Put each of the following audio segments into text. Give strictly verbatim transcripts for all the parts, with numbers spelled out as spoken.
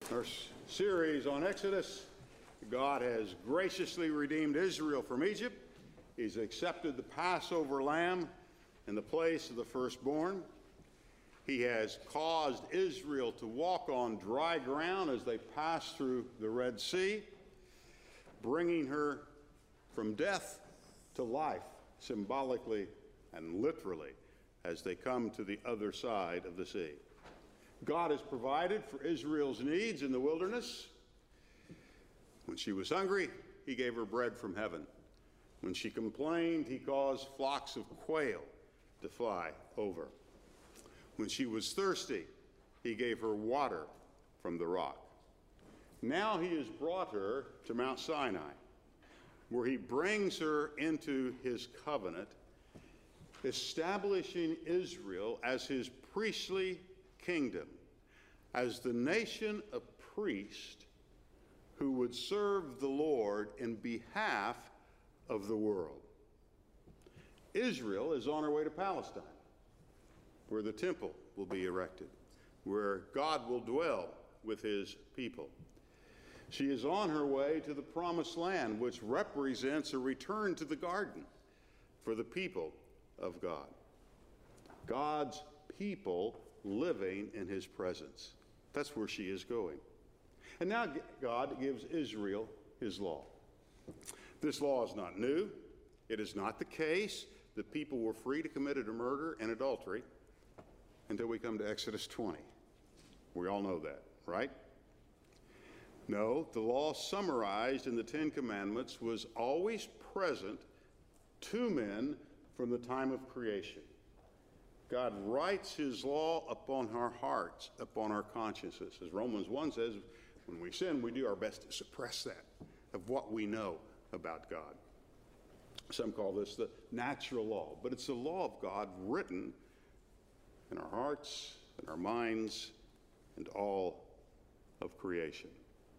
Our series on Exodus, God has graciously redeemed Israel from Egypt. He's accepted the Passover lamb in the place of the firstborn. He has caused Israel to walk on dry ground as they pass through the Red Sea, bringing her from death to life, symbolically and literally, as they come to the other side of the sea. God has provided for Israel's needs in the wilderness. When she was hungry, he gave her bread from heaven. When she complained, he caused flocks of quail to fly over. When she was thirsty, he gave her water from the rock. Now he has brought her to Mount Sinai, where he brings her into his covenant, establishing Israel as his priestly kingdom, as the nation of priests who would serve the Lord in behalf of the world. Israel is on her way to Palestine, where the temple will be erected, where God will dwell with his people. She is on her way to the promised land, which represents a return to the garden for the people of God. God's people living in his presence. That's where she is going. And now God gives Israel his law. This law is not new. It is not the case that people were free to commit a murder and adultery until we come to Exodus twenty. We all know that, right? No, the law summarized in the Ten Commandments was always present to men from the time of creation. God writes his law upon our hearts, upon our consciences. As Romans one says, when we sin, we do our best to suppress that of what we know about God. Some call this the natural law, but it's the law of God written in our hearts, in our minds, and all of creation.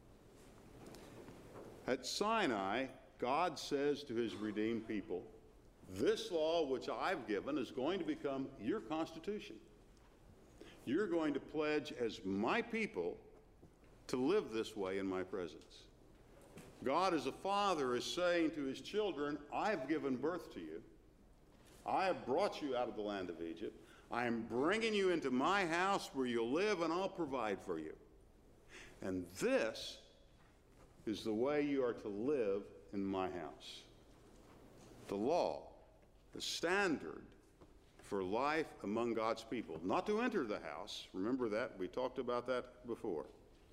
At Sinai, God says to his redeemed people, this law which I've given is going to become your constitution. You're going to pledge as my people to live this way in my presence. God as a father is saying to his children, I've given birth to you. I have brought you out of the land of Egypt. I am bringing you into my house where you'll live, and I'll provide for you. And this is the way you are to live in my house. The law, the standard for life among God's people. Not to enter the house, remember that, we talked about that before,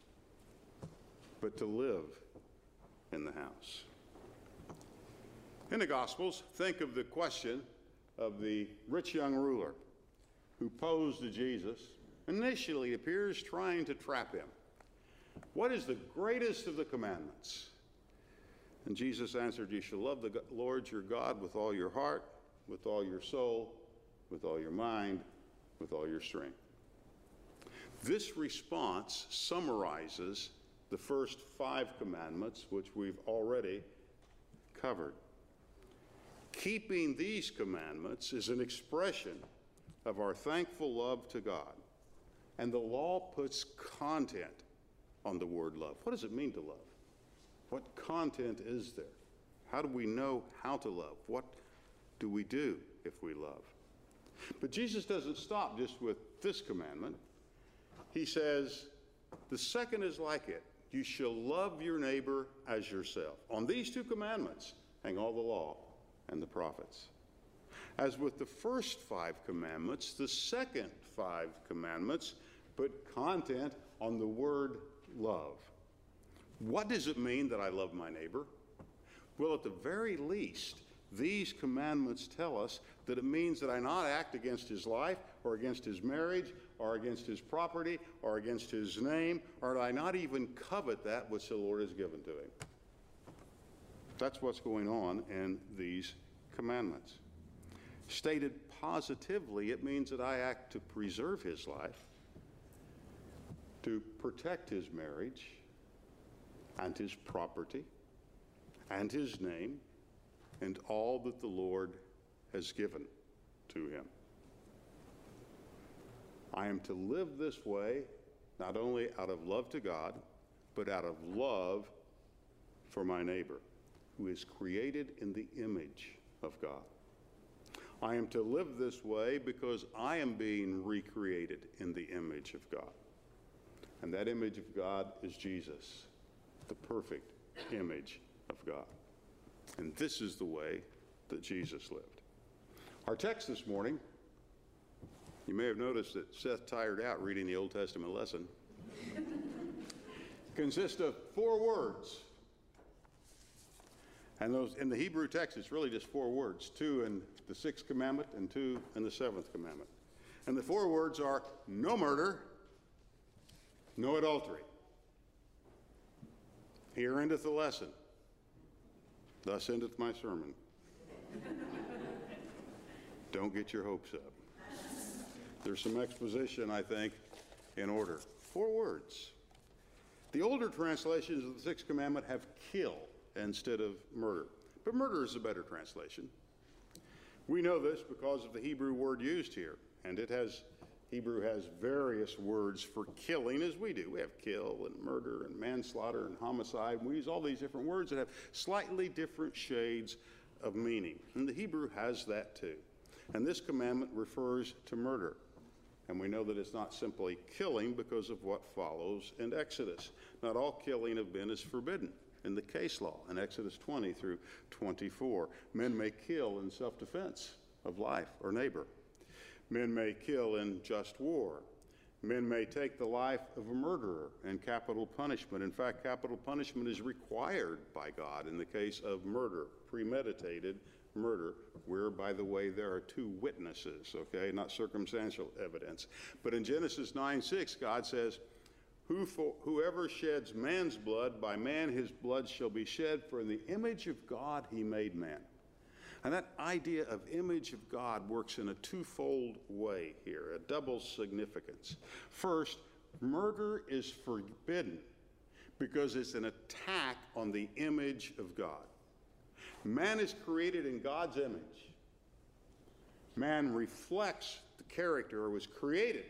but to live in the house. In the Gospels, think of the question of the rich young ruler who posed to Jesus. Initially, it appears trying to trap him. What is the greatest of the commandments? And Jesus answered, you shall love the Lord your God with all your heart, with all your soul, with all your mind, with all your strength. This response summarizes the first five commandments, which we've already covered. Keeping these commandments is an expression of our thankful love to God. And the law puts content on the word love. What does it mean to love? What content is there? How do we know how to love? What do we do if we love? But Jesus doesn't stop just with this commandment. He says, the second is like it. You shall love your neighbor as yourself. On these two commandments hang all the law and the prophets. As with the first five commandments, the second five commandments put content on the word love. What does it mean that I love my neighbor? Well, at the very least, these commandments tell us that it means that I not act against his life or against his marriage or against his property or against his name, or that I not even covet that which the Lord has given to him. That's what's going on in these commandments. Stated positively, it means that I act to preserve his life, to protect his marriage and his property and his name and all that the Lord has given to him. I am to live this way not only out of love to God, but out of love for my neighbor, who is created in the image of God. I am to live this way because I am being recreated in the image of God. And that image of God is Jesus, the perfect image of God. And this is the way that Jesus lived. Our text this morning, you may have noticed that Seth tired out reading the Old Testament lesson, consists of four words. And those in the Hebrew text, it's really just four words, two in the sixth commandment and two in the seventh commandment. And the four words are no murder, no adultery. Here endeth the lesson. Thus endeth my sermon. Don't get your hopes up. There's some exposition, I think, in order. Four words. The older translations of the sixth commandment have kill instead of murder. But murder is a better translation. We know this because of the Hebrew word used here. And it has, Hebrew has various words for killing as we do. We have kill and murder and manslaughter and homicide. We use all these different words that have slightly different shades of meaning. And the Hebrew has that too. And this commandment refers to murder. And we know that it's not simply killing because of what follows in Exodus. Not all killing of men is forbidden in the case law in Exodus twenty through twenty-four. Men may kill in self-defense of life or neighbor. Men may kill in just war. Men may take the life of a murderer in capital punishment. In fact, capital punishment is required by God in the case of murder, premeditated murder, where, by the way, there are two witnesses, okay, not circumstantial evidence. But in Genesis nine six, God says, Who for, whoever sheds man's blood, by man his blood shall be shed, for in the image of God he made man. And that idea of image of God works in a twofold way here, a double significance. First, murder is forbidden because it's an attack on the image of God. Man is created in God's image. Man reflects the character, or was created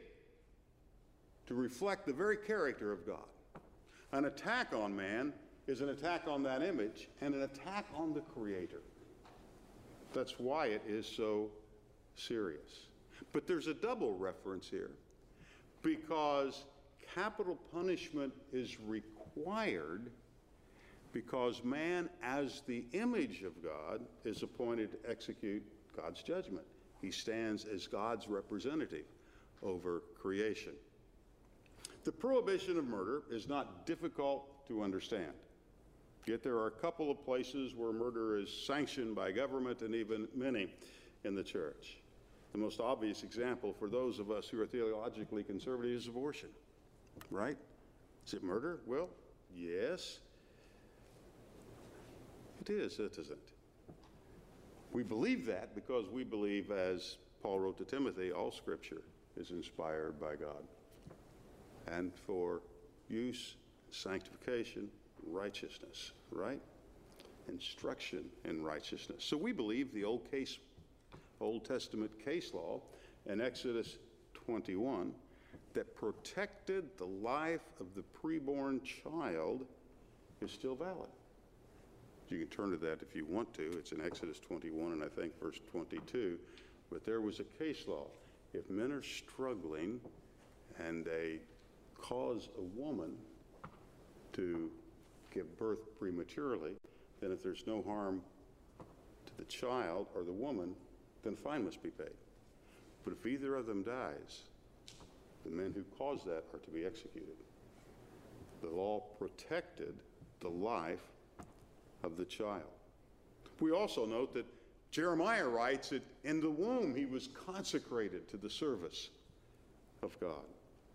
to reflect the very character of God. An attack on man is an attack on that image and an attack on the Creator. That's why it is so serious. But there's a double reference here, because capital punishment is required because man, as the image of God, is appointed to execute God's judgment. He stands as God's representative over creation. The prohibition of murder is not difficult to understand. Yet there are a couple of places where murder is sanctioned by government and even many in the church. The most obvious example for those of us who are theologically conservative is abortion, right? Is it murder? Well, yes. It is, it isn't. We believe that because we believe, as Paul wrote to Timothy, all Scripture is inspired by God and for use, sanctification, righteousness, right? Instruction in righteousness. So we believe the Old case, Old Testament case law in Exodus twenty-one that protected the life of the preborn child is still valid. You can turn to that if you want to. It's in Exodus twenty-one and I think verse twenty-two. But there was a case law. If men are struggling and they cause a woman to give birth prematurely, then if there's no harm to the child or the woman, then fine must be paid. But if either of them dies, the men who caused that are to be executed. The law protected the life of the child. We also note that Jeremiah writes that in the womb he was consecrated to the service of God.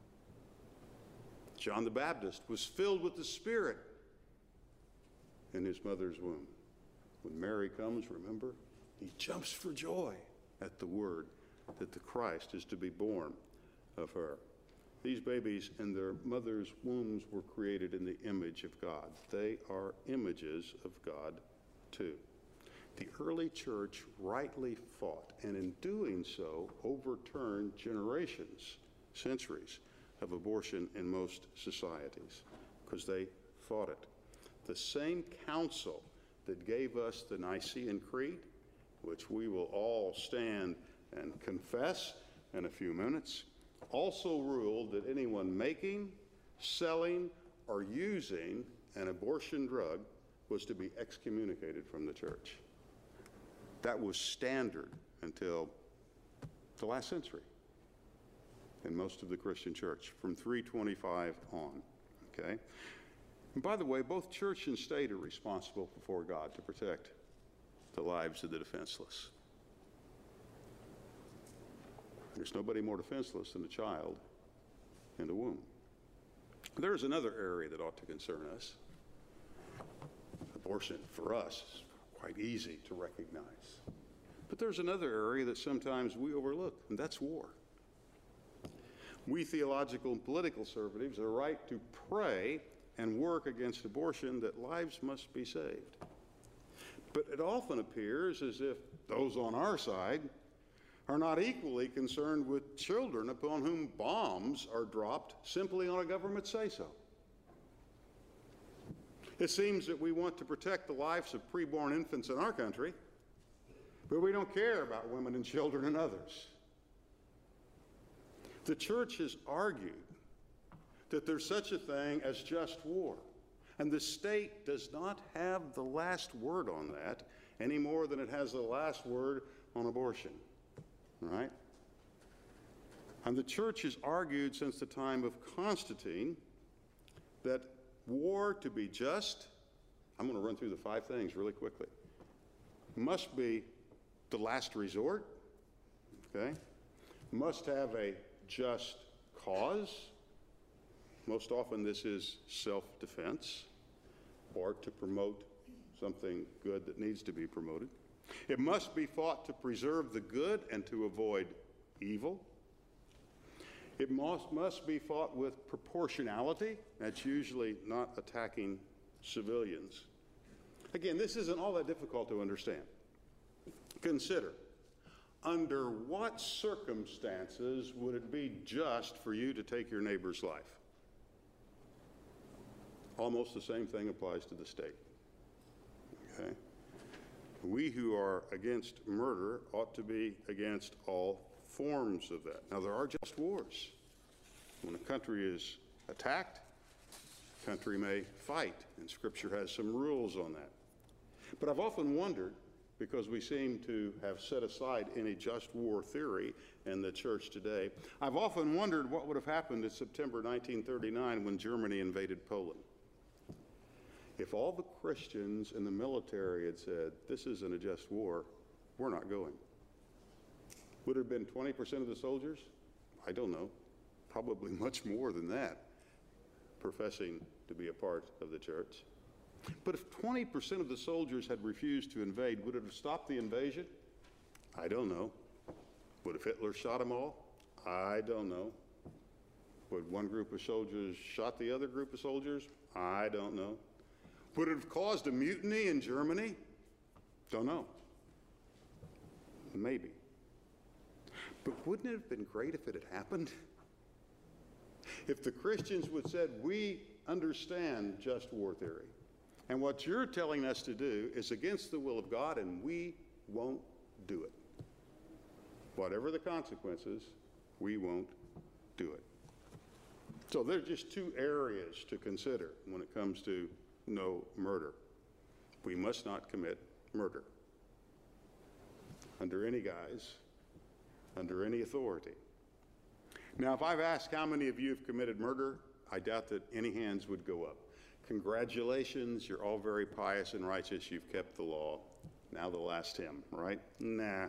John the Baptist was filled with the Spirit in his mother's womb. When Mary comes, remember, he jumps for joy at the word that the Christ is to be born of her. These babies in their mother's wombs were created in the image of God. They are images of God too. The early church rightly fought, and in doing so, overturned generations, centuries of abortion in most societies because they fought it. The same council that gave us the Nicene Creed, which we will all stand and confess in a few minutes, also ruled that anyone making, selling, or using an abortion drug was to be excommunicated from the church. That was standard until the last century in most of the Christian church, from three twenty-five on, okay? And by the way, both church and state are responsible before God to protect the lives of the defenseless. There's nobody more defenseless than a child in the womb. There's another area that ought to concern us. Abortion, for us, is quite easy to recognize. But there's another area that sometimes we overlook, and that's war. We theological and political conservatives have a right to pray and work against abortion, that lives must be saved. But it often appears as if those on our side are not equally concerned with children upon whom bombs are dropped simply on a government say-so. It seems that we want to protect the lives of preborn infants in our country, but we don't care about women and children in others. The church has argued that there's such a thing as just war, and the state does not have the last word on that any more than it has the last word on abortion, right? And the church has argued since the time of Constantine that war, to be just, I'm going to run through the five things really quickly, must be the last resort, okay? Must have a just cause. Most often this is self-defense or to promote something good that needs to be promoted. It must be fought to preserve the good and to avoid evil. It must, must be fought with proportionality. That's usually not attacking civilians. Again, this isn't all that difficult to understand. Consider, under what circumstances would it be just for you to take your neighbor's life? Almost the same thing applies to the state. Okay? We who are against murder ought to be against all forms of that. Now, there are just wars. When a country is attacked, the country may fight, and Scripture has some rules on that. But I've often wondered, because we seem to have set aside any just war theory in the church today, I've often wondered what would have happened in September nineteen thirty-nine when Germany invaded Poland. If all the Christians in the military had said, this isn't a just war, we're not going. Would it have been twenty percent of the soldiers? I don't know. Probably much more than that, professing to be a part of the church. But if twenty percent of the soldiers had refused to invade, would it have stopped the invasion? I don't know. Would have Hitler shot them all? I don't know. Would one group of soldiers shot the other group of soldiers? I don't know. Would it have caused a mutiny in Germany? Don't know. Maybe. But wouldn't it have been great if it had happened? If the Christians would have said, we understand just war theory, and what you're telling us to do is against the will of God, and we won't do it. Whatever the consequences, we won't do it. So there are just two areas to consider when it comes to no murder. We must not commit murder under any guise, under any authority. Now, if I've asked how many of you have committed murder, I doubt that any hands would go up. Congratulations, you're all very pious and righteous, you've kept the law. Now the last hymn, right? Nah.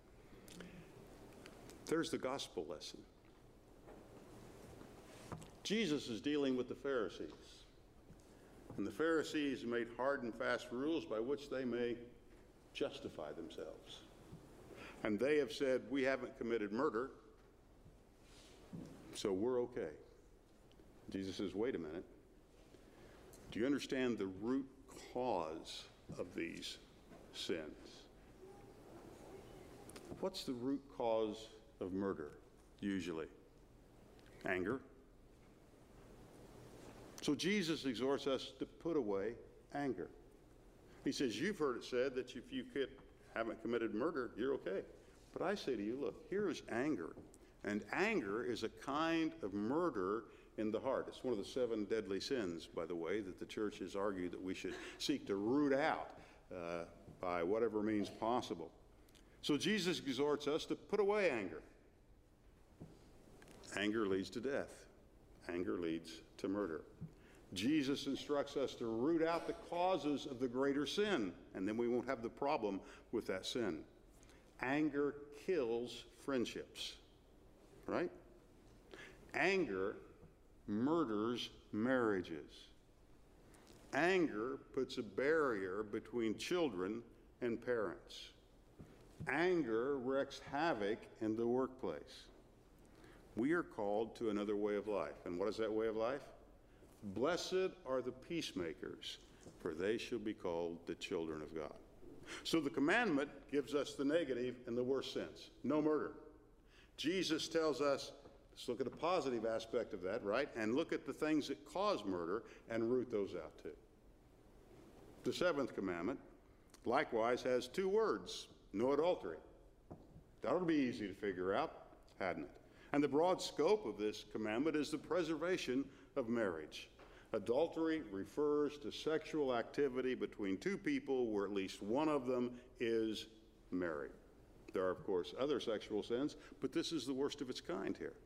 There's the gospel lesson. Jesus is dealing with the Pharisees. And the Pharisees made hard and fast rules by which they may justify themselves. And they have said, we haven't committed murder, so we're okay. Jesus says, wait a minute. Do you understand the root cause of these sins? What's the root cause of murder, usually? Anger, So Jesus exhorts us to put away anger. He says, you've heard it said that if you could, haven't committed murder, you're okay. But I say to you, look, here is anger. And anger is a kind of murder in the heart. It's one of the seven deadly sins, by the way, that the church has argued that we should seek to root out uh, by whatever means possible. So Jesus exhorts us to put away anger. Anger leads to death. Anger leads to murder. Jesus instructs us to root out the causes of the greater sin, and then we won't have the problem with that sin. Anger kills friendships, right? Anger murders marriages. Anger puts a barrier between children and parents. Anger wreaks havoc in the workplace. We are called to another way of life. And what is that way of life? Blessed are the peacemakers, for they shall be called the children of God. So the commandment gives us the negative in the worst sense. No murder. Jesus tells us, let's look at the positive aspect of that, right? And look at the things that cause murder and root those out too. The seventh commandment likewise has two words, no adultery. That ought to be easy to figure out, hadn't it? And the broad scope of this commandment is the preservation of marriage. Adultery refers to sexual activity between two people where at least one of them is married. There are, of course, other sexual sins, but this is the worst of its kind here.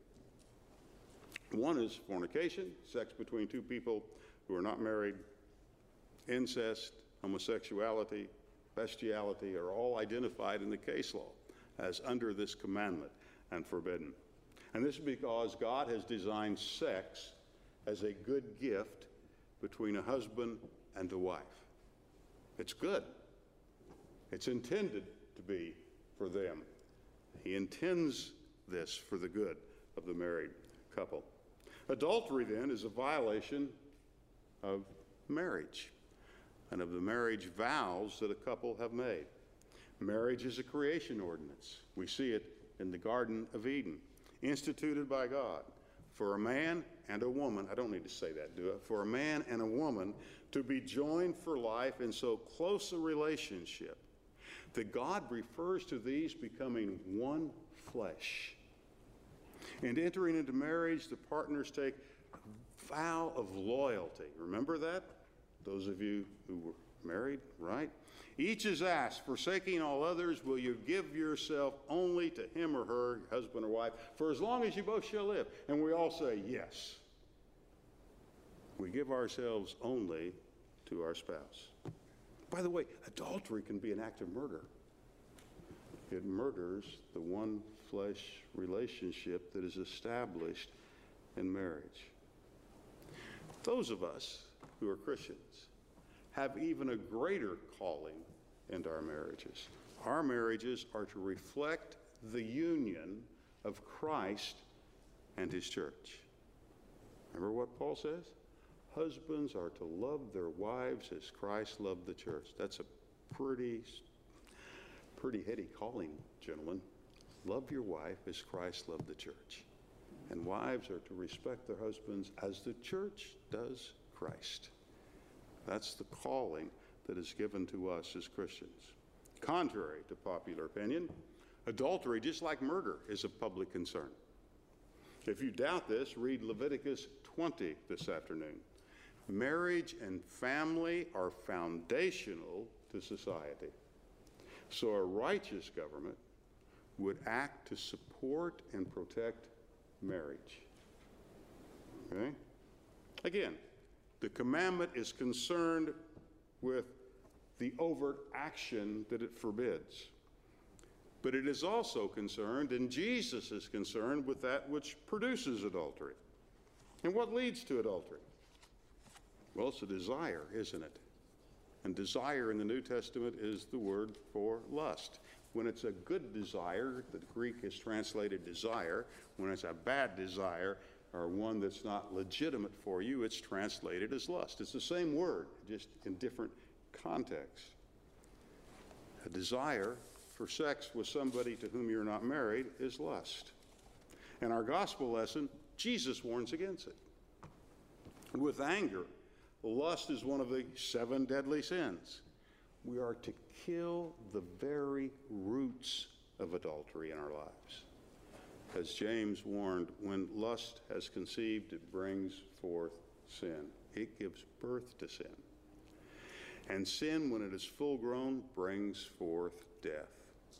One is fornication, sex between two people who are not married. Incest, homosexuality, bestiality are all identified in the case law as under this commandment and forbidden. And this is because God has designed sex as a good gift between a husband and a wife. It's good. It's intended to be for them. He intends this for the good of the married couple. Adultery, then, is a violation of marriage and of the marriage vows that a couple have made. Marriage is a creation ordinance. We see it in the Garden of Eden, instituted by God for a man and a woman, I don't need to say that, do I? For a man and a woman to be joined for life in so close a relationship that God refers to these becoming one flesh. And entering into marriage, the partners take a vow of loyalty. Remember that? Those of you who were married, right? Each is asked, forsaking all others, will you give yourself only to him or her, husband or wife, for as long as you both shall live? And we all say yes. We give ourselves only to our spouse. By the way, adultery can be an act of murder. It murders the one flesh relationship that is established in marriage. Those of us who are Christians have even a greater calling into our marriages. Our marriages are to reflect the union of Christ and his church. Remember what Paul says? Husbands are to love their wives as Christ loved the church. That's a pretty, pretty heady calling, gentlemen. Love your wife as Christ loved the church. And wives are to respect their husbands as the church does Christ. That's the calling that is given to us as Christians. Contrary to popular opinion, adultery, just like murder, is a public concern. If you doubt this, read Leviticus twenty this afternoon. Marriage and family are foundational to society. So a righteous government would act to support and protect marriage. Okay? Again, the commandment is concerned with the overt action that it forbids. But it is also concerned, and Jesus is concerned, with that which produces adultery. And what leads to adultery? Well, it's a desire, isn't it? And desire in the New Testament is the word for lust. When it's a good desire, the Greek is translated desire. When it's a bad desire, or one that's not legitimate for you, it's translated as lust. It's the same word, just in different contexts. A desire for sex with somebody to whom you're not married is lust. In our gospel lesson, Jesus warns against it. With anger, lust is one of the seven deadly sins. We are to kill the very roots of adultery in our lives. As James warned, when lust has conceived, it brings forth sin. It gives birth to sin. And sin, when it is full grown, brings forth death.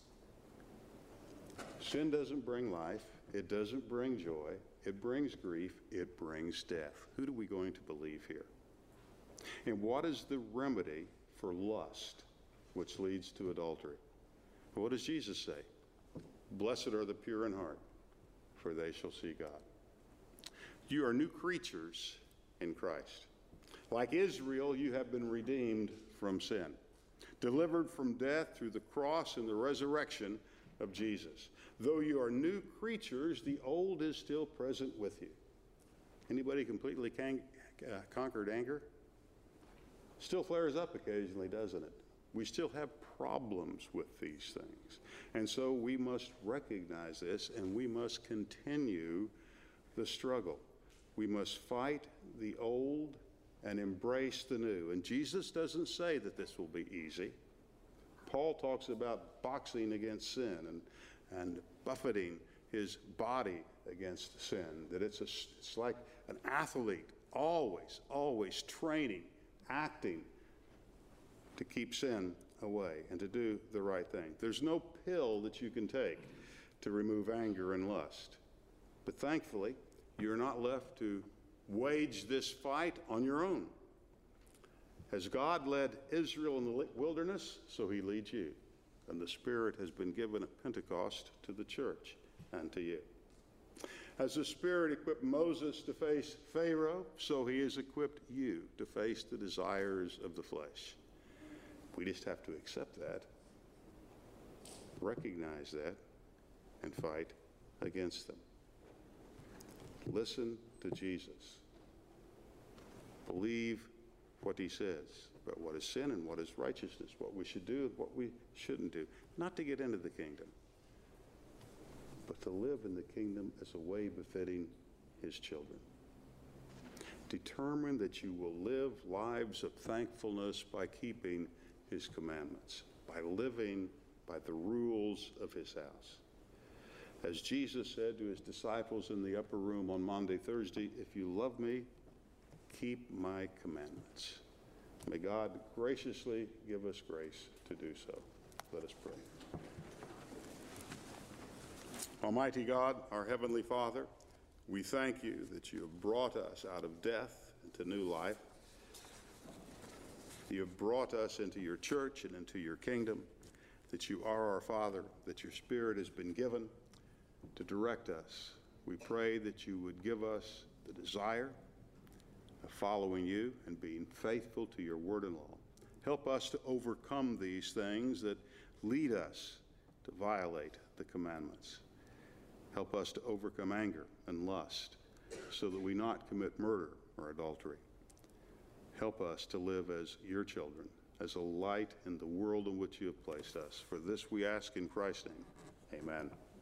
Sin doesn't bring life. It doesn't bring joy. It brings grief. It brings death. Who are we going to believe here? And what is the remedy for lust, which leads to adultery? What does Jesus say? Blessed are the pure in heart, for they shall see God. You are new creatures in Christ. Like Israel, you have been redeemed from sin, delivered from death through the cross and the resurrection of Jesus. Though you are new creatures, the old is still present with you. Anybody completely can, uh, conquered anger? Still flares up occasionally, doesn't it? We still have problems with these things. And so we must recognize this, and we must continue the struggle. We must fight the old and embrace the new. And Jesus doesn't say that this will be easy. Paul talks about boxing against sin and, and buffeting his body against sin, that it's, a, it's like an athlete, always, always training, acting to keep sin away and to do the right thing. There's no pill that you can take to remove anger and lust. But thankfully, you're not left to wage this fight on your own. As God led Israel in the wilderness, so he leads you. And the Spirit has been given at Pentecost to the church and to you. As the Spirit equipped Moses to face Pharaoh, so he has equipped you to face the desires of the flesh. We just have to accept that, recognize that, and fight against them. Listen to Jesus. Believe what he says about what is sin and what is righteousness, what we should do and what we shouldn't do. Not to get into the kingdom, but to live in the kingdom as a way befitting his children. Determine that you will live lives of thankfulness by keeping his commandments, by living by the rules of his house. As Jesus said to his disciples in the upper room on Maundy Thursday, if you love me, keep my commandments. May God graciously give us grace to do so. Let us pray. Almighty God, our Heavenly Father, we thank you that you have brought us out of death into new life. You have brought us into your church and into your kingdom, that you are our Father, that your Spirit has been given to direct us. We pray that you would give us the desire of following you and being faithful to your word and law. Help us to overcome these things that lead us to violate the commandments. Help us to overcome anger and lust so that we not commit murder or adultery. Help us to live as your children, as a light in the world in which you have placed us. For this we ask in Christ's name. Amen.